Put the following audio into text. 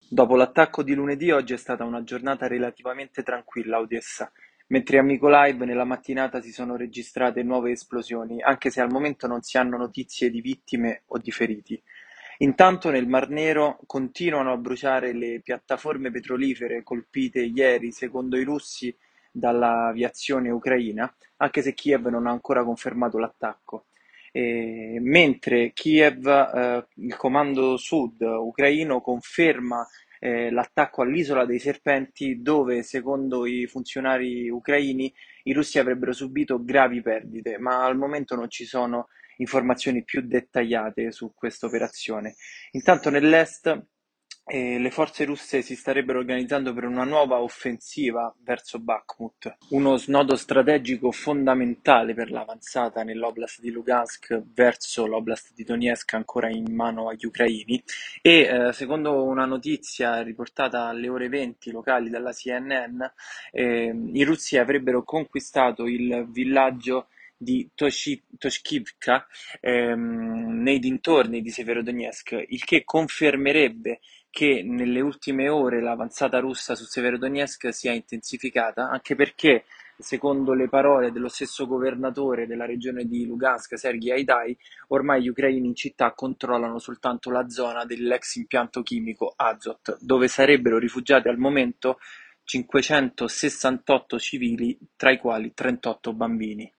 Dopo l'attacco di lunedì, oggi è stata una giornata relativamente tranquilla a Odessa, mentre a Mykolaiv nella mattinata si sono registrate nuove esplosioni, anche se al momento non si hanno notizie di vittime o di feriti. Intanto nel Mar Nero continuano a bruciare le piattaforme petrolifere colpite ieri, secondo i russi, dall'aviazione ucraina, anche se Kiev non ha ancora confermato l'attacco. Mentre Kiev, il comando sud ucraino conferma l'attacco all'Isola dei Serpenti, dove, secondo i funzionari ucraini, i russi avrebbero subito gravi perdite, ma al momento non ci sono informazioni più dettagliate su questa operazione. Intanto nell'est le forze russe si starebbero organizzando per una nuova offensiva verso Bakhmut, uno snodo strategico fondamentale per l'avanzata nell'oblast di Lugansk verso l'oblast di Donetsk ancora in mano agli ucraini e secondo una notizia riportata alle ore 20 locali dalla CNN, i russi avrebbero conquistato il villaggio di Toshkivka nei dintorni di Severodonetsk, il che confermerebbe che nelle ultime ore l'avanzata russa su Severodonetsk sia intensificata, anche perché, secondo le parole dello stesso governatore della regione di Lugansk, Sergei Haidai, ormai gli ucraini in città controllano soltanto la zona dell'ex impianto chimico Azot, dove sarebbero rifugiati al momento 568 civili, tra i quali 38 bambini.